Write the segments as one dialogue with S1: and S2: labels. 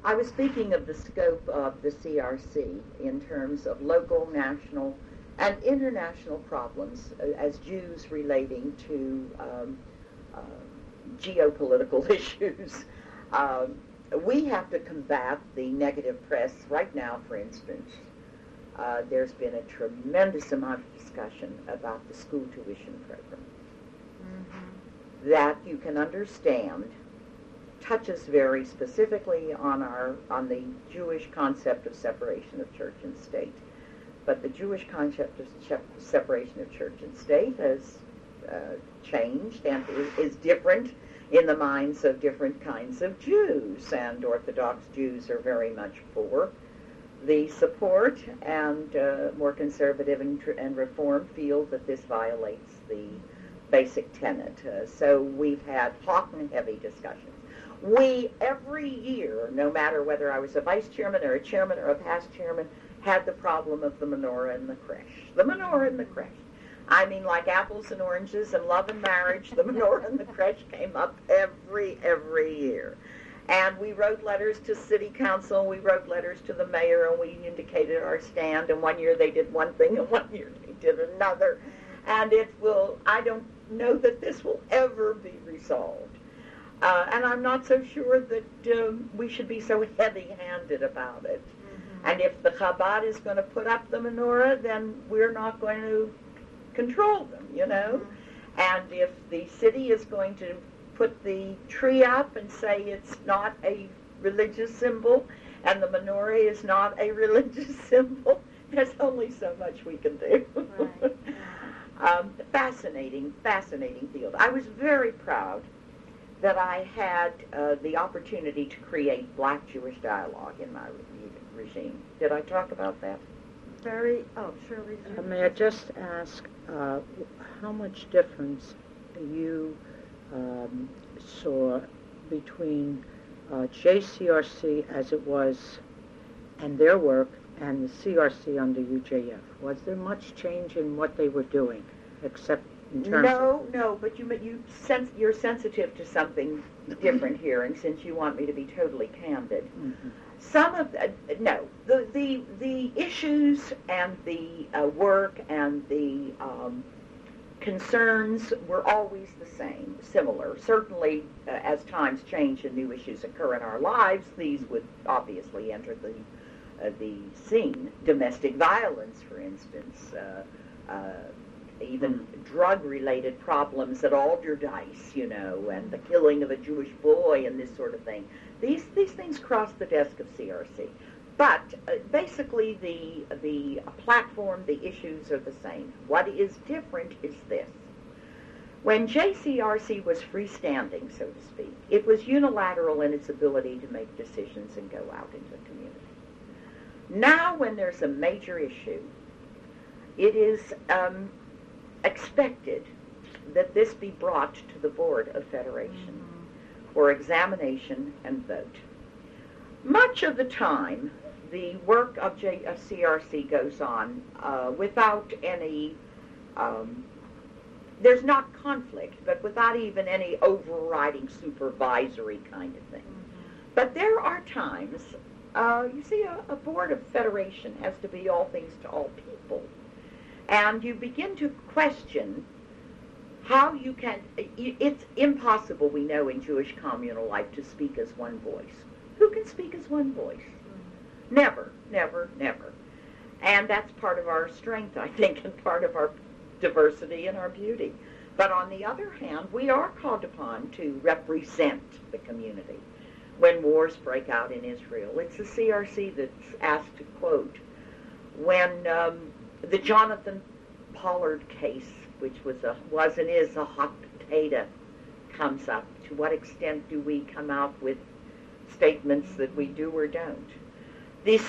S1: I was speaking of the scope of the CRC in terms of local, national, and international problems as Jews relating to geopolitical issues. We have to combat the negative press. Right now, for instance, there's been a tremendous amount of discussion about the school tuition program. Mm-hmm. That you can understand touches very specifically on the Jewish concept of separation of church and state. But the Jewish concept of separation of church and state has changed and is different in the minds of different kinds of Jews. And Orthodox Jews are very much for the support, and more conservative and reform feel that this violates the basic tenet. So we've had hot and heavy discussions. We, every year, no matter whether I was a vice chairman or a chairman or a past chairman, had the problem of the menorah and the creche. The menorah and the creche. I mean, like apples and oranges and love and marriage, the menorah and the creche came up every year. And we wrote letters to city council, we wrote letters to the mayor, and we indicated our stand, and one year they did one thing, and one year they did another. And I don't know that this will ever be resolved. And I'm not so sure that we should be so heavy-handed about it. Mm-hmm. And if the Chabad is going to put up the menorah, then we're not going to control them, you know. Mm-hmm. And if the city is going to put the tree up and say it's not a religious symbol, and the menorah is not a religious symbol, there's only so much we can do. Right. Fascinating field. I was very proud that I had the opportunity to create Black Jewish Dialogue in my regime. Did I talk about that?
S2: Shirley.
S3: May I just ask how much difference you saw between JCRC as it was and their work and the CRC under UJF? Was there much change in what they were doing, except in terms
S1: No, but you're sensitive to something different here, and since you want me to be totally candid, mm-hmm. Some of the issues and the work and the concerns were always the same, similar. Certainly, as times change and new issues occur in our lives, these would obviously enter the scene. Domestic violence, for instance, even drug-related problems at Alderdice, you know, and the killing of a Jewish boy and this sort of thing. These things cross the desk of CRC. But basically the platform, the issues are the same. What is different is this. When JCRC was freestanding, so to speak, it was unilateral in its ability to make decisions and go out into the community. Now when there's a major issue, it is expected that this be brought to the Board of Federation for examination and vote. Much of the time, the work of CRC goes on without any, there's not conflict, but without even any overriding supervisory kind of thing. But there are times, you see, a Board of Federation has to be all things to all people. And you begin to question how you can, it's impossible, we know, in Jewish communal life to speak as one voice. Who can speak as one voice? Never, never, never. And that's part of our strength, I think, and part of our diversity and our beauty. But on the other hand, we are called upon to represent the community. When wars break out in Israel, it's the CRC that's asked to quote. When the Jonathan Pollard case, which was and is a hot potato, comes up, to what extent do we come out with statements that we do or don't? $10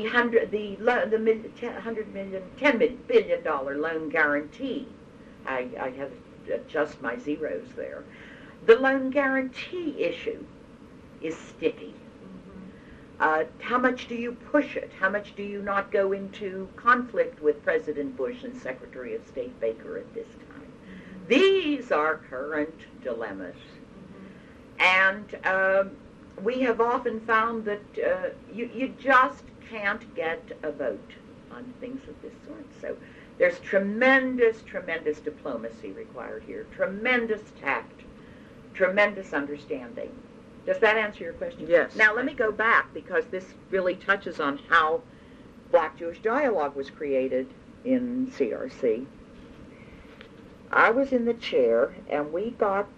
S1: billion loan guarantee. I have to adjust my zeros there. The loan guarantee issue is sticky. How much do you push it? How much do you not go into conflict with President Bush and Secretary of State Baker at this time? These are current dilemmas. And we have often found that you just can't get a vote on things of this sort. So there's tremendous, tremendous diplomacy required here, tremendous tact, tremendous understanding. Does that answer your question?
S3: Yes.
S1: Now let me go back, because this really touches on how Black-Jewish Dialogue was created in CRC. I was in the chair, and we got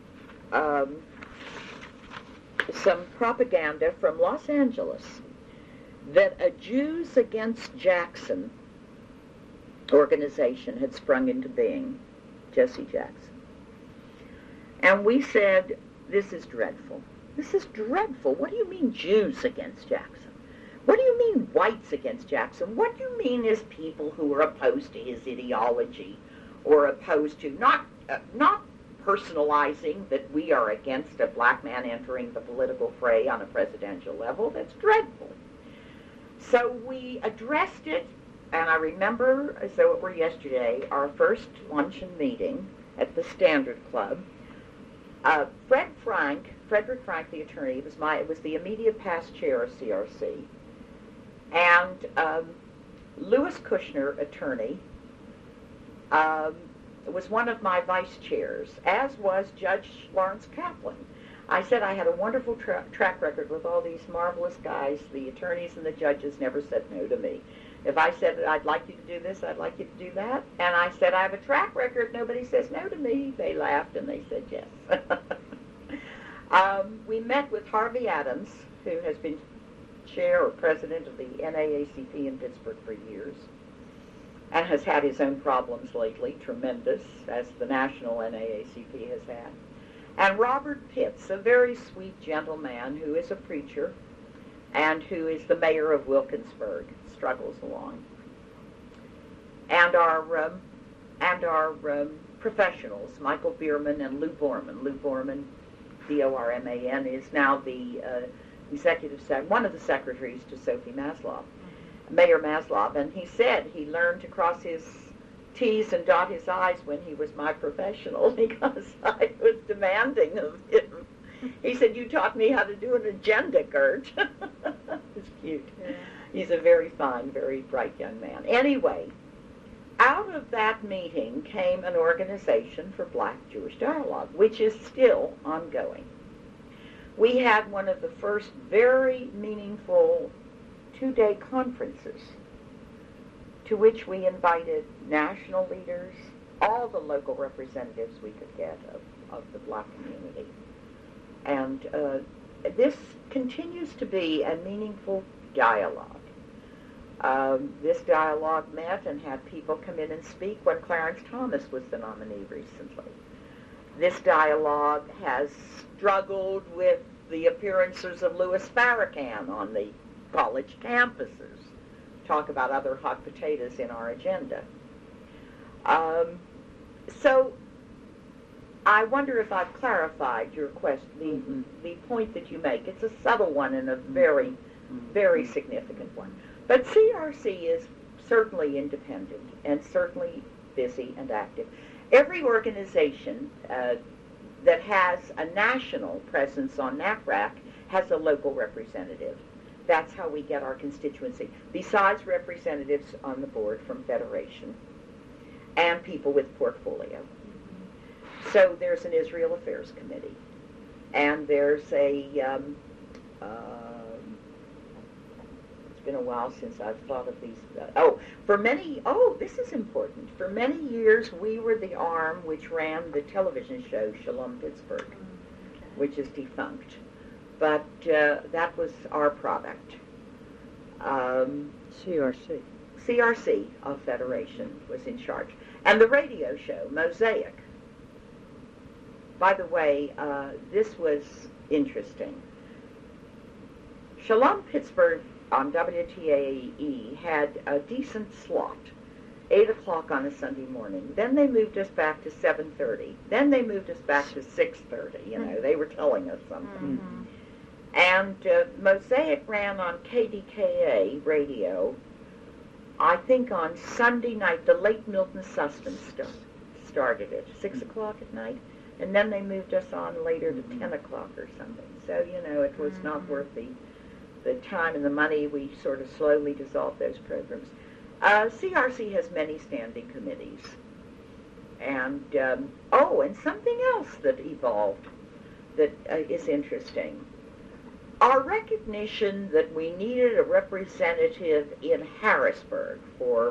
S1: some propaganda from Los Angeles that a Jews Against Jackson organization had sprung into being, Jesse Jackson. And we said, this is dreadful. This is dreadful. What do you mean Jews against Jackson? What do you mean whites against Jackson? What do you mean is people who are opposed to his ideology, or opposed to, not personalizing that we are against a black man entering the political fray on a presidential level? That's dreadful. So we addressed it, and I remember, as though it were yesterday, our first luncheon meeting at the Standard Club. Frederick Frank, the attorney, it was the immediate past chair of CRC, and Louis Kushner, attorney, was one of my vice chairs, as was Judge Lawrence Kaplan. I said I had a wonderful track record with all these marvelous guys. The attorneys and the judges never said no to me. If I said, I'd like you to do this, I'd like you to do that, and I said, I have a track record, nobody says no to me, they laughed and they said yes. We met with Harvey Adams, who has been chair or president of the NAACP in Pittsburgh for years, and has had his own problems lately, tremendous, as the national NAACP has had. And Robert Pitts, a very sweet, gentle man who is a preacher and who is the mayor of Wilkinsburg, struggles along. And our professionals, Michael Bierman and Lou Borman. Lou Borman, B-O-R-M-A-N, is now the one of the secretaries to Sophie Maslow, Mayor Maslow. And he said he learned to cross his T's and dot his I's when he was my professional, because I was demanding of him. He said, you taught me how to do an agenda, Gert. It's cute. Yeah. He's a very fine, very bright young man. Anyway, out of that meeting came an organization for Black-Jewish Dialogue, which is still ongoing. We had one of the first very meaningful 2-day conferences to which we invited national leaders, all the local representatives we could get of the black community. And this continues to be a meaningful dialogue. This dialogue met and had people come in and speak when Clarence Thomas was the nominee recently. This dialogue has struggled with the appearances of Louis Farrakhan on the college campuses. Talk about other hot potatoes in our agenda. So I wonder if I've clarified your question, the point that you make. It's a subtle one and a very, very significant one. But CRC is certainly independent and certainly busy and active. Every organization that has a national presence on NACRAC has a local representative. That's how we get our constituency, besides representatives on the board from Federation and people with portfolio. So there's an Israel Affairs Committee, and there's a, it's been a while since I've thought of these, this is important. For many years, we were the arm which ran the television show Shalom Pittsburgh, which is defunct. But that was our product. CRC of Federation was in charge. And the radio show, Mosaic. By the way, this was interesting. Shalom Pittsburgh on WTAE had a decent slot, 8 o'clock on a Sunday morning. Then they moved us back to 7:30. Then they moved us back to 6:30. You know, they were telling us something. Mm-hmm. And Mosaic ran on KDKA radio, I think on Sunday night. The late Milton Suston started it, 6 o'clock at night. And then they moved us on later to 10 o'clock or something. So, it was not worth the time and the money. We sort of slowly dissolved those programs. CRC has many standing committees. And, and something else that evolved that is interesting. Our recognition that we needed a representative in Harrisburg for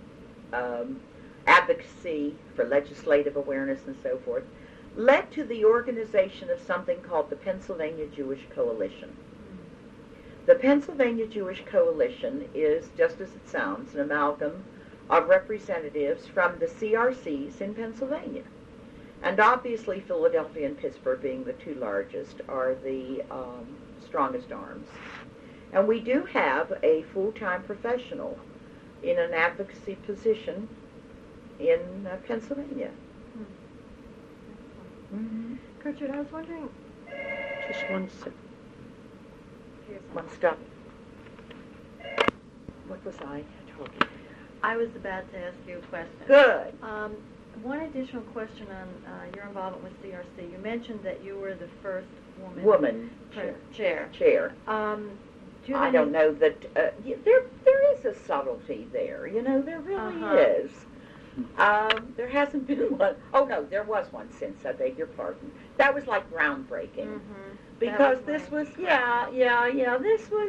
S1: advocacy, for legislative awareness and so forth, led to the organization of something called the Pennsylvania Jewish Coalition. The Pennsylvania Jewish Coalition is, just as it sounds, an amalgam of representatives from the CRCs in Pennsylvania. And obviously Philadelphia and Pittsburgh, being the two largest, are the strongest arms. And we do have a full-time professional in an advocacy position in Pennsylvania.
S2: Mm-hmm. Gertrude, I was wondering...
S3: Just one second.
S1: One stop. What was I talking?
S2: I was about to ask you a question.
S1: Good.
S2: One additional question on your involvement with CRC. You mentioned that you were the first
S1: woman
S2: chair.
S1: I don't know that there is a subtlety there. There really is. There hasn't been one. Oh no, there was one since. I beg your pardon. That was like groundbreaking, because this was This was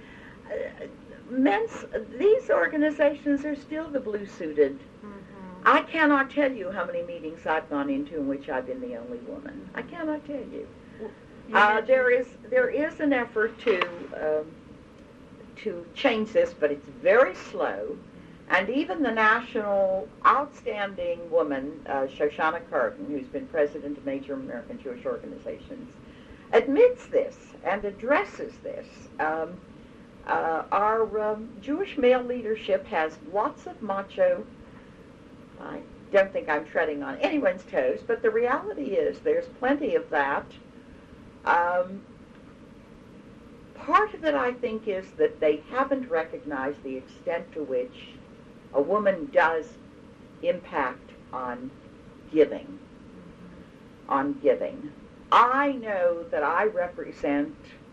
S1: these organizations are still the blue-suited. I cannot tell you how many meetings I've gone into in which I've been the only woman. I cannot tell you. There is an effort to change this, but it's very slow. And even the national outstanding woman, Shoshana Carden, who's been president of major American Jewish organizations, admits this and addresses this. Our Jewish male leadership has lots of macho. I don't think I'm treading on anyone's toes, but the reality is there's plenty of that. Part of it, I think, is that they haven't recognized the extent to which a woman does impact on giving. I know that I represent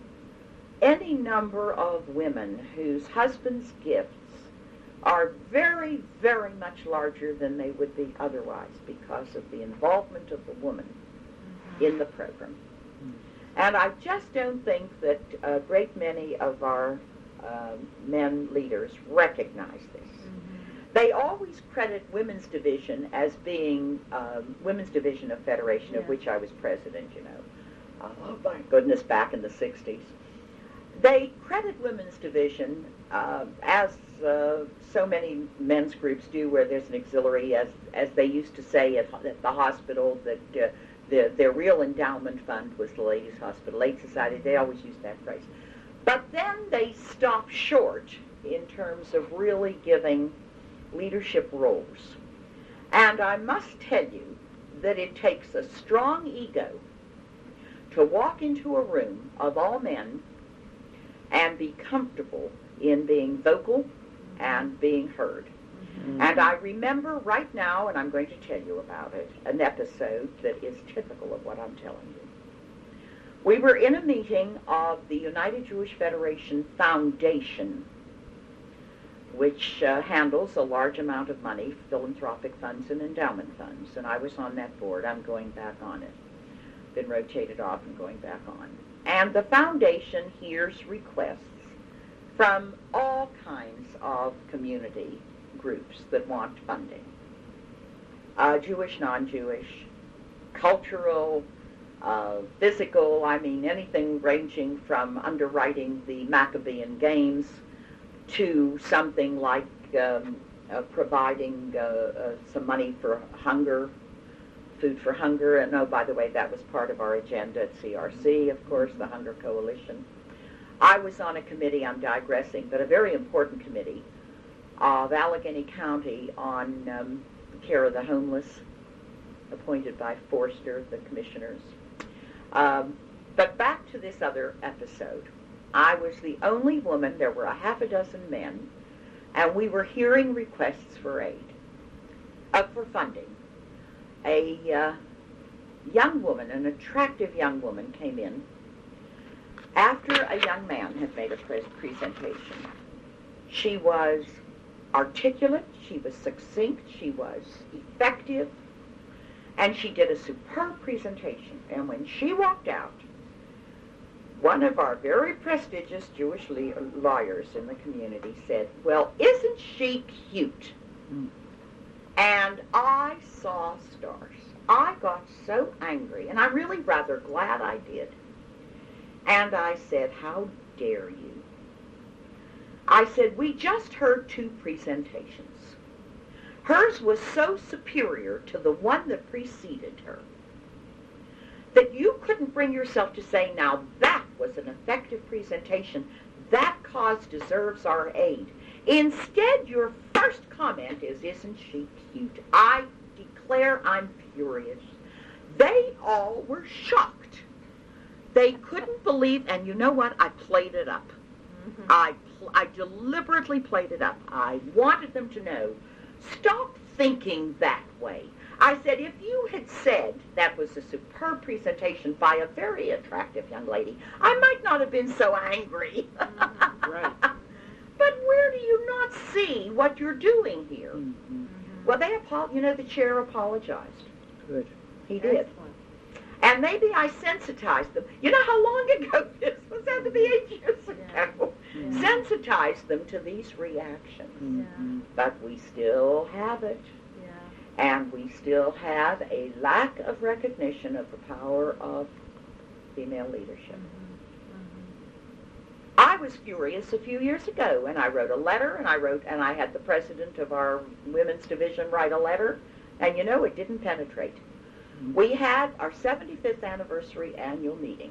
S1: any number of women whose husbands' gifts are very, very much larger than they would be otherwise because of the involvement of the woman in the program. And I just don't think that a great many of our men leaders recognize this. They always credit Women's Division as being Women's Division of Federation, of which I was president, oh my goodness, back in the 60s. They credit Women's Division as so many men's groups do, where there's an auxiliary, as they used to say at the hospital, that their real endowment fund was the Ladies' Hospital Aid Society. They always use that phrase. But then they stop short in terms of really giving leadership roles. And I must tell you that it takes a strong ego to walk into a room of all men and be comfortable in being vocal and being heard. And I remember right now, and I'm going to tell you about it, an episode that is typical of what I'm telling you. We were in a meeting of the United Jewish Federation Foundation, which handles a large amount of money, philanthropic funds and endowment funds, and I was on that board. I'm going back on it. Been rotated off and going back on. And the foundation hears requests from all kinds of community groups that want funding. Jewish, non-Jewish, cultural, physical, anything ranging from underwriting the Maccabean Games to something like providing some money for hunger, food for hunger. And oh, by the way, that was part of our agenda at CRC, of course, the Hunger Coalition. I was on a committee, I'm digressing, but a very important committee of Allegheny County on care of the homeless, appointed by Forster, the commissioners. But back to this other episode. I was the only woman, there were a half a dozen men, and we were hearing requests for aid, for funding. A young woman, an attractive young woman, came in after a young man had made a presentation. She was articulate, she was succinct, she was effective, and she did a superb presentation. And when she walked out, one of our very prestigious Jewish lawyers in the community said, "Well, isn't she cute?" Mm. And I saw stars. I got so angry, and I'm really rather glad I did. And I said, "How dare you?" I said, "We just heard 2 presentations. Hers was so superior to the one that preceded her that you couldn't bring yourself to say, now that was an effective presentation. That cause deserves our aid. Instead, your first comment is, isn't she cute?" I declare I'm furious. They all were shocked. They couldn't believe, and you know what? I played it up. Mm-hmm. I deliberately played it up. I wanted them to know, stop thinking that way. I said, if you had said that was a superb presentation by a very attractive young lady, I might not have been so angry.
S3: Mm-hmm. Right.
S1: But where do you not see what you're doing here?
S3: Mm-hmm.
S1: Well, the chair apologized.
S3: Good.
S1: He did. Excellent. And maybe I sensitized them. You know how long ago this was? Had to be 8 years ago.
S2: Yeah.
S1: Sensitized them to these reactions.
S3: Mm-hmm.
S1: But we still have it. And we still have a lack of recognition of the power of female leadership.
S2: Mm-hmm. Mm-hmm.
S1: I was furious a few years ago, and I wrote a letter, and I had the president of our women's division write a letter, and it didn't penetrate. Mm-hmm. We had our 75th anniversary annual meeting,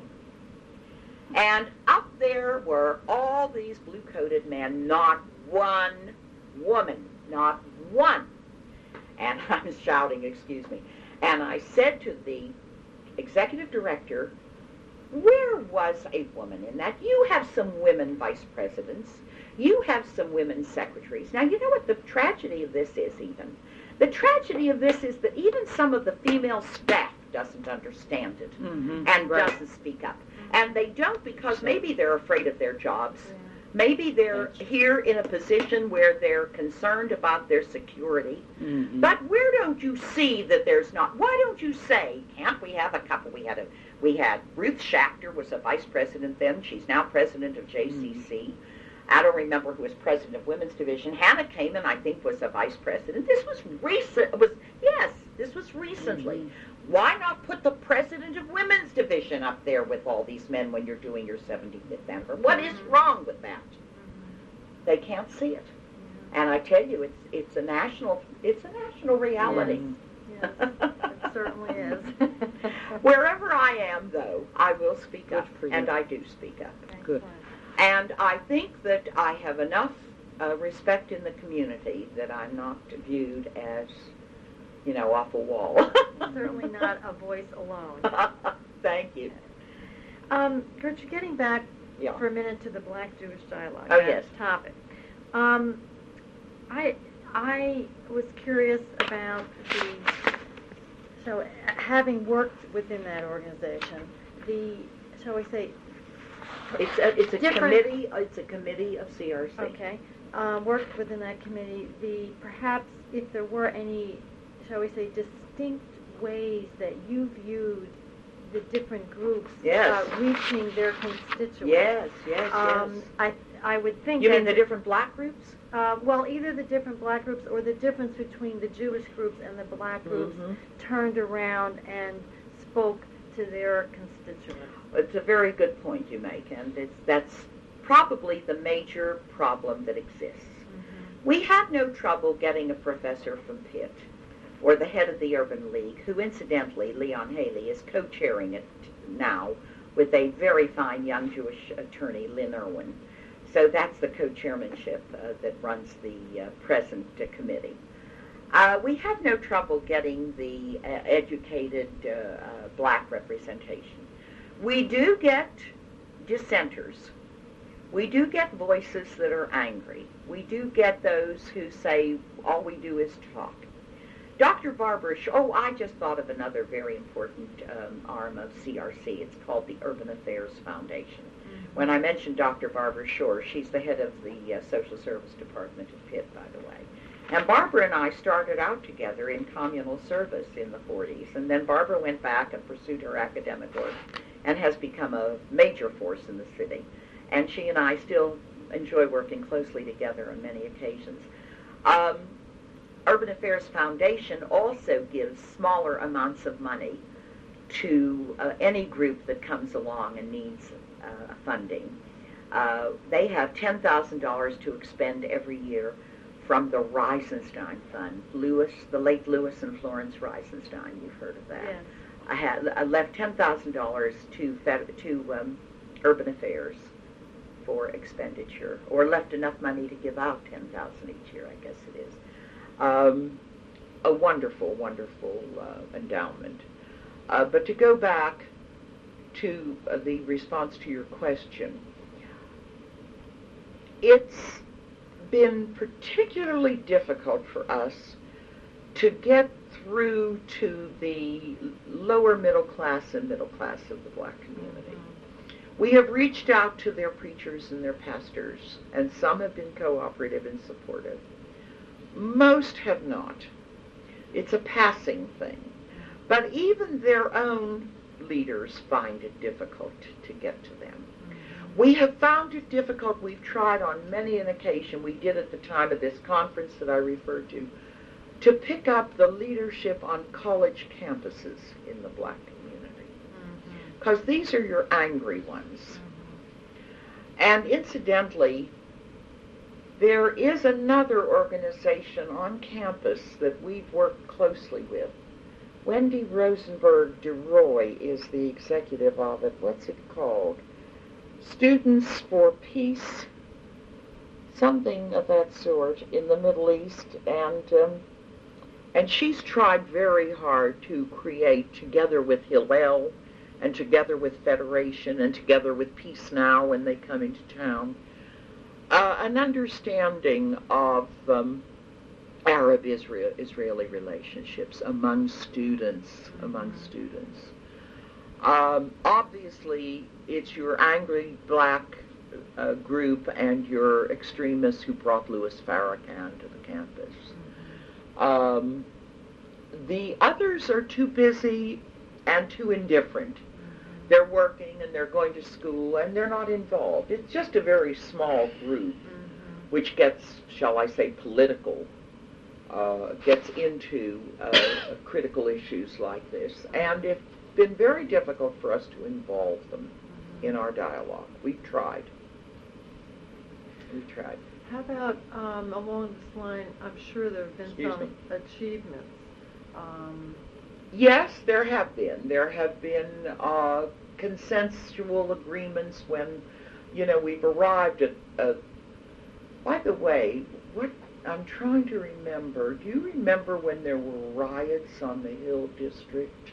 S1: and up there were all these blue-coated men, not one woman, not one. And I'm shouting, excuse me. And I said to the executive director, where was a woman in that? You have some women vice presidents. You have some women secretaries. Now, you know what the tragedy of this is even? The tragedy of this is that even some of the female staff doesn't understand it and doesn't speak up. And they don't because maybe they're afraid of their jobs. Yeah. Maybe they're here in a position where they're concerned about their security. Mm-hmm. But where don't you see that there's not? Why don't you say, can't we have a couple? We had Ruth Schachter was a vice president then. She's now president of JCC. Mm-hmm. I don't remember who was president of Women's Division. Hannah Kamen, I think, was a vice president. This was recent. This was recently. Mm-hmm. Why not put the president of Women's Division up there with all these men when you're doing your 75th anniversary? What is wrong with that? They can't see it. And I tell you, it's a national reality.
S2: Yes, it certainly is.
S1: Wherever I am, though, I will speak up, and I do speak up.
S3: Good.
S1: And I think that I have enough respect in the community that I'm not viewed as, off a wall.
S2: Certainly not a voice alone.
S1: Thank you.
S2: Gertrude, getting back for a minute to the Black-Jewish dialogue.
S1: Oh, yes.
S2: Topic. I was curious about having worked within that organization, shall we say,
S1: it's a committee. It's a committee of CRC.
S2: Okay. Worked within that committee. Perhaps if there were any, shall we say, distinct ways that you viewed the different groups reaching their constituents.
S1: Yes.
S2: I would think.
S1: You mean the different black groups?
S2: Well, either the different black groups or the difference between the Jewish groups and the black groups turned around and spoke to their constituents.
S1: It's a very good point you make, and that's probably the major problem that exists. Mm-hmm. We have no trouble getting a professor from Pitt or the head of the Urban League, who incidentally, Leon Haley, is co-chairing it now with a very fine young Jewish attorney, Lynn Irwin. So that's the co-chairmanship that runs the present committee. We have no trouble getting the educated black representation. We do get dissenters. We do get voices that are angry. We do get those who say all we do is talk. Dr. Barbara Shore, I just thought of another very important arm of CRC. It's called the Urban Affairs Foundation. When I mentioned Dr. Barbara Shore, she's the head of the Social Service Department at Pitt, by the way. And Barbara and I started out together in communal service in the 40s, and then Barbara went back and pursued her academic work and has become a major force in the city. And she and I still enjoy working closely together on many occasions. Urban Affairs Foundation also gives smaller amounts of money to any group that comes along and needs funding. They have $10,000 to expend every year from the Reisenstein Fund. The late Louis and Florence Reisenstein, you've heard of that. Yes. I left $10,000 to Urban Affairs for expenditure, or left enough money to give out $10,000 each year, I guess it is. A wonderful, wonderful endowment. But to go back to the response to your question, it's been particularly difficult for us to get through to the lower middle class and middle class of the black community. We have reached out to their preachers and their pastors, and some have been cooperative and supportive. Most have not. It's a passing thing. But even their own leaders find it difficult to get to them. We have found it difficult. We've tried on many an occasion, we did at the time of this conference that I referred to pick up the leadership on college campuses in the black community. Because these are your angry ones. And incidentally, there is another organization on campus that we've worked closely with. Wendy Rosenberg DeRoy is the executive of it. What's it called? Students for Peace, something of that sort, in the Middle East, and she's tried very hard to create, together with Hillel, and together with Federation, and together with Peace Now when they come into town, an understanding of Arab-Israeli relationships among students. Obviously, it's your angry black group and your extremists who brought Louis Farrakhan to the campus. The others are too busy and too indifferent. They're working and they're going to school and they're not involved. It's just a very small group which gets, shall I say, political, gets into critical issues like this. And it's been very difficult for us to involve them in our dialogue. We've tried.
S4: How about along this line, I'm sure there have been some achievements.
S1: Yes, there have been. There have been consensual agreements when, we've arrived at, by the way, what I'm trying to remember, do you remember when there were riots on the Hill District?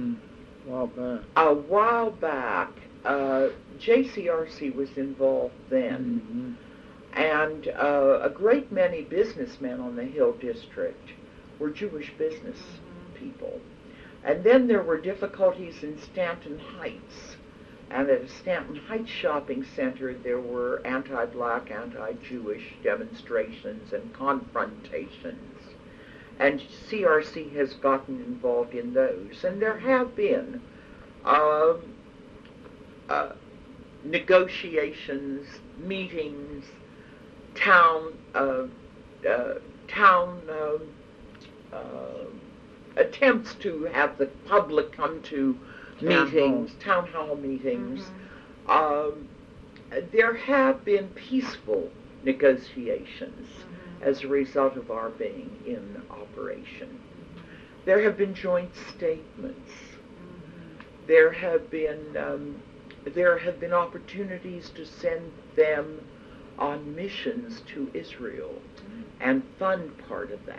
S1: A while back, JCRC was involved then, and a great many businessmen on the Hill District were Jewish business people. And then there were difficulties in Stanton Heights. And at a Stanton Heights shopping center, there were anti-black, anti-Jewish demonstrations and confrontations. And CRC has gotten involved in those. And there have been negotiations, meetings, town attempts to have the public come to meetings, town hall meetings. There have been peaceful negotiations as a result of our being in operation. There have been joint statements. There have been opportunities to send them on missions to Israel and fund part of that.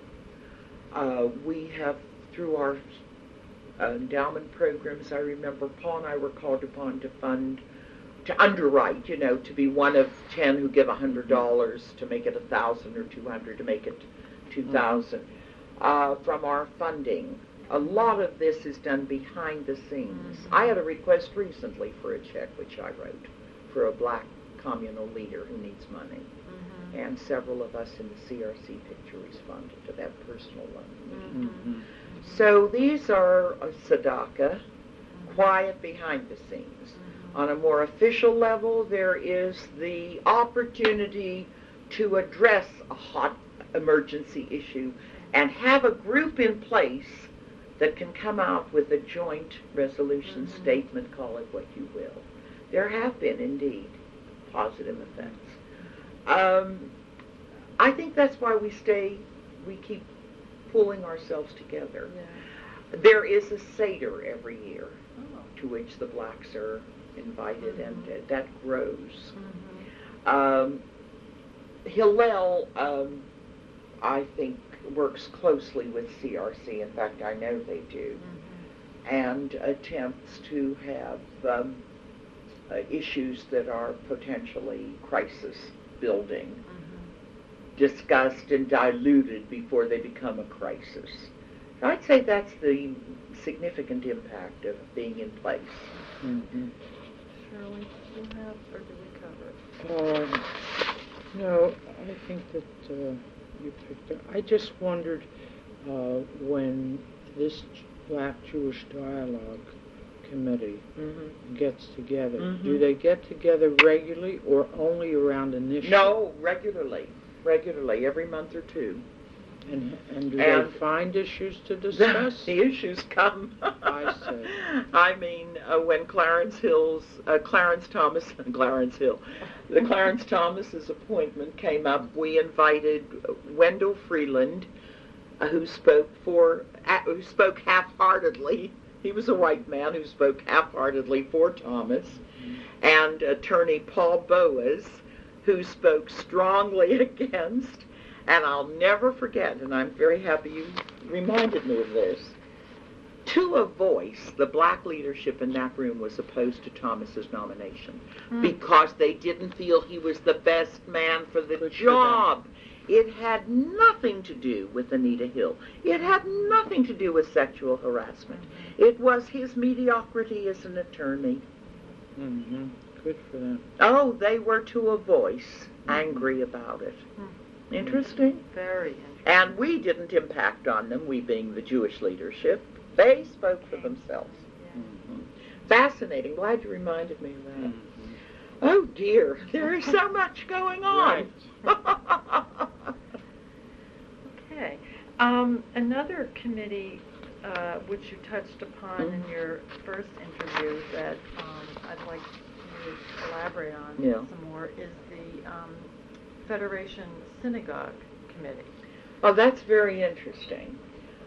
S1: We have, through our endowment programs, I remember Paul and I were called upon to underwrite, to be one of 10 who give $100 to make it 1,000 or 200 to make it 2,000. from our funding. A lot of this is done behind the scenes. I had a request recently for a check, which I wrote, for a black communal leader who needs money. And several of us in the CRC picture responded to that personal loan. So these are tzedakah, quiet behind the scenes. On a more official level, there is the opportunity to address a hot emergency issue and have a group in place that can come out with a joint resolution statement, call it what you will. There have been, indeed, positive effects. I think that's why we keep pulling ourselves together. Yeah. There is a Seder every year to which the blacks are invited, and that grows. Hillel, I think, works closely with CRC. In fact, I know they do, and attempts to have issues that are potentially crisis building discussed and diluted before they become a crisis. I'd say that's the significant impact of being in place.
S4: Shirley, do you have, or do we cover it?
S3: No, I think that you picked up. I just wondered when this Black Jewish Dialogue Committee gets together, do they get together regularly or only around initiatives?
S1: No, regularly, every month or two.
S3: And do they find issues to discuss?
S1: The issues come.
S3: I see.
S1: I mean, when the Clarence Thomas's appointment came up, we invited Wendell Freeland, who spoke half-heartedly. He was a white man who spoke half-heartedly for Thomas, and attorney Paul Boas, who spoke strongly against. And I'll never forget, and I'm very happy you reminded me of this, to a voice, the black leadership in that room was opposed to Thomas's nomination because they didn't feel he was the best man for the job. It had nothing to do with Anita Hill. It had nothing to do with sexual harassment. It was his mediocrity as an attorney.
S3: Good for them.
S1: Oh, they were to a voice angry about it. Interesting?
S4: Very interesting.
S1: And we didn't impact on them, we being the Jewish leadership. They spoke for themselves. Fascinating. Glad you reminded me of that. Oh, dear. There is so much going on.
S4: Okay. Another committee which you touched upon in your first interview that I'd like you to elaborate on some more is the Federation Synagogue Committee.
S1: Oh, that's very interesting.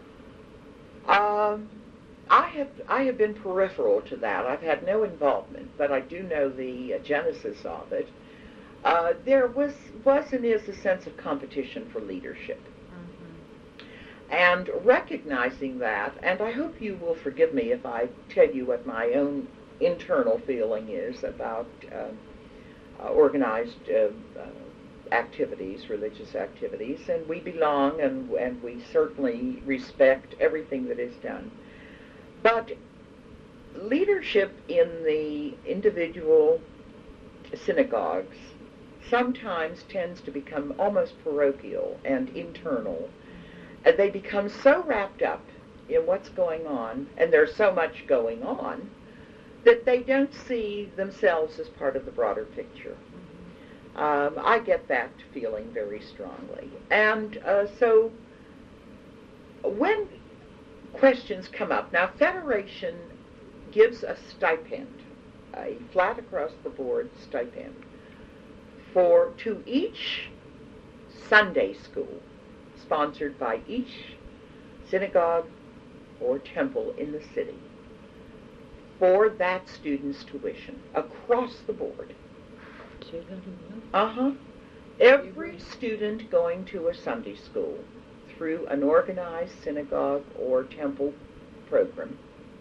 S1: I have been peripheral to that. I've had no involvement, but I do know the genesis of it. There was and is a sense of competition for leadership. And recognizing that, and I hope you will forgive me if I tell you what my own internal feeling is about organized activities, religious activities, and we belong and we certainly respect everything that is done. But leadership in the individual synagogues sometimes tends to become almost parochial and internal. And they become so wrapped up in what's going on, and there's so much going on, that they don't see themselves as part of the broader picture. I get that feeling very strongly. And so when questions come up, now Federation gives a stipend, a flat across the board stipend, to each Sunday school sponsored by each synagogue or temple in the city for that student's tuition across the board. Every student going to a Sunday school through an organized synagogue or temple program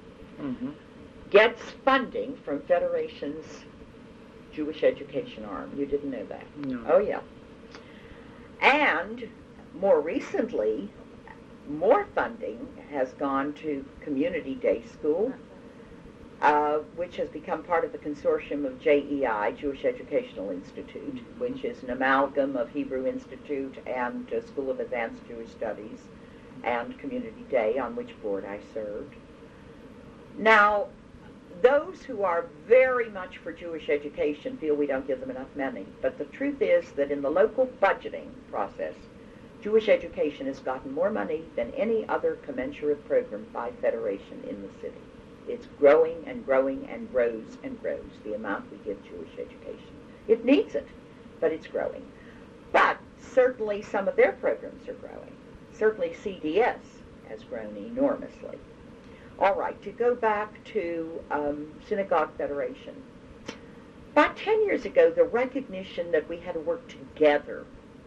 S1: gets funding from Federation's Jewish education arm. You didn't know that?
S3: No.
S1: Oh, yeah. And more recently, more funding has gone to Community Day School, which has become part of the consortium of JEI, Jewish Educational Institute, which is an amalgam of Hebrew Institute and School of Advanced Jewish Studies and Community Day, on which board I served. Now, those who are very much for Jewish education feel we don't give them enough money, but the truth is that in the local budgeting process, Jewish education has gotten more money than any other commensurate program by federation in the city. It's growing and growing and grows, the amount we give Jewish education. It needs it, but it's growing. But certainly some of their programs are growing. Certainly CDS has grown enormously. All right, to go back to Synagogue Federation. About 10 years ago, the recognition that we had to work together,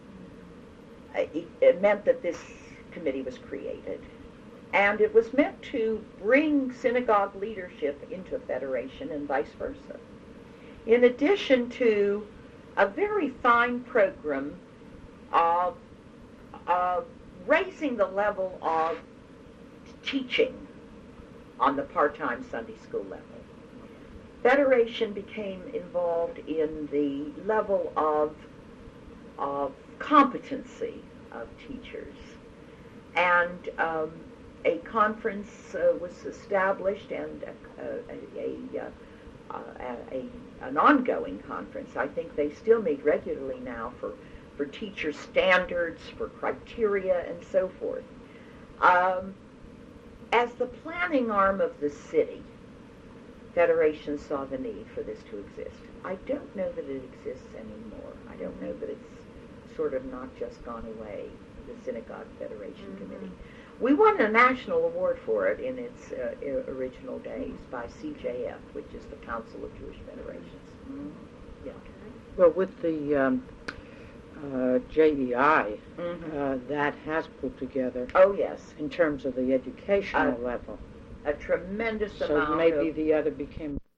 S1: it meant that this committee was created. And it was meant to bring synagogue leadership into federation and vice versa. In addition to a very fine program of raising the level of teaching on the part-time Sunday school level. Federation became involved in the level of competency of teachers. And a conference was established, and an ongoing conference. I think they still meet regularly now for teacher standards, for criteria, and so forth. As the planning arm of the city, Federation saw the need for this to exist. I don't know that it exists anymore. I don't know that it's sort of not just gone away, the Synagogue Federation Committee. We won a national award for it in its original days by CJF, which is the Council of Jewish Federations. Yeah.
S3: Well, with the JEI, that has pulled together.
S1: Oh, yes.
S3: In terms of the educational level.
S1: A tremendous amount.
S3: So maybe the other became